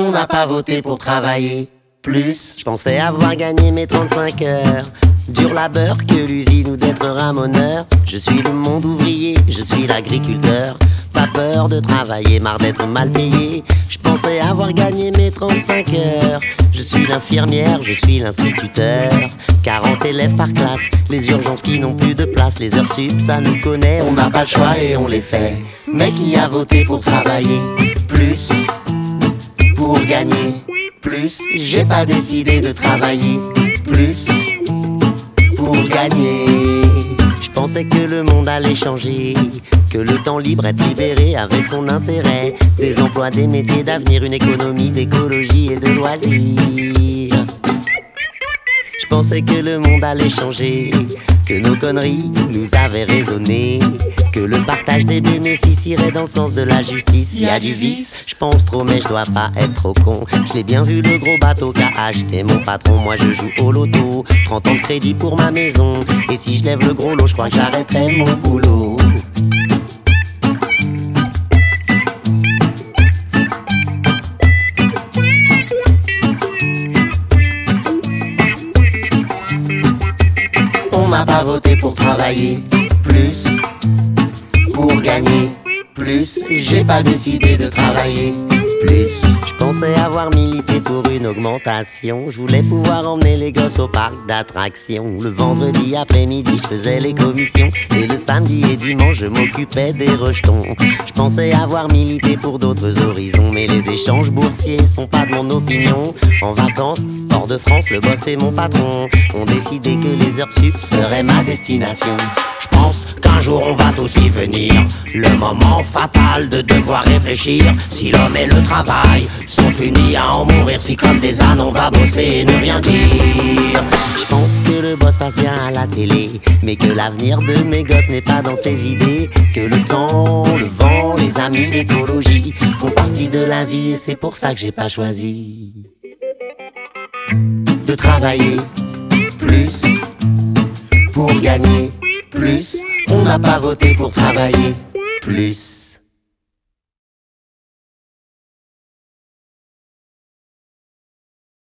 On n'a pas voté pour travailler plus. Je pensais avoir gagné mes 35 heures, dur labeur que l'usine ou d'être ramoneur. Je suis le monde ouvrier, je suis l'agriculteur. Pas peur de travailler, marre d'être mal payé. Je pensais avoir gagné mes 35 heures. Je suis l'infirmière, je suis l'instituteur. 40 élèves par classe, les urgences qui n'ont plus de place. Les heures sup, ça nous connaît, on n'a pas le choix et on les fait. Mais qui a voté pour travailler plus, pour gagner plus? J'ai pas décidé de travailler plus, pour gagner. Je pensais que le monde allait changer, que le temps libre, être libéré avait son intérêt. Des emplois, des métiers d'avenir, une économie d'écologie et de loisirs. Je pensais que le monde allait changer, que nos conneries nous avaient raisonné, que le partage des bénéfices irait dans le sens de la justice. Il y a du vice, je pense trop mais je dois pas être trop con. Je l'ai bien vu le gros bateau qu'a acheté mon patron. Moi je joue au loto, 30 ans de crédit pour ma maison. Et si je lève le gros lot, je crois que j'arrêterai mon boulot. On n'a pas voté pour travailler plus, pour gagner plus. J'ai pas décidé de travailler plus. Je pensais avoir milité pour une augmentation. Je voulais pouvoir emmener les gosses au parc d'attractions. Le vendredi après-midi je faisais les commissions, et le samedi et dimanche je m'occupais des rejetons. Je pensais avoir milité pour d'autres horizons, mais les échanges boursiers sont pas de mon opinion. En vacances, hors de France, le boss et mon patron ont décidé que les heures sup seraient ma destination. Je pense qu'un jour on va tous y venir, le moment fatal de devoir réfléchir. Si l'homme et le travail sont unis à en mourir, si comme des ânes on va bosser et ne rien dire. Je pense que le boss passe bien à la télé, mais que l'avenir de mes gosses n'est pas dans ses idées. Que le temps, le vent, les amis, l'écologie font partie de la vie, et c'est pour ça que j'ai pas choisi de travailler plus, pour gagner plus. On n'a pas voté pour travailler plus.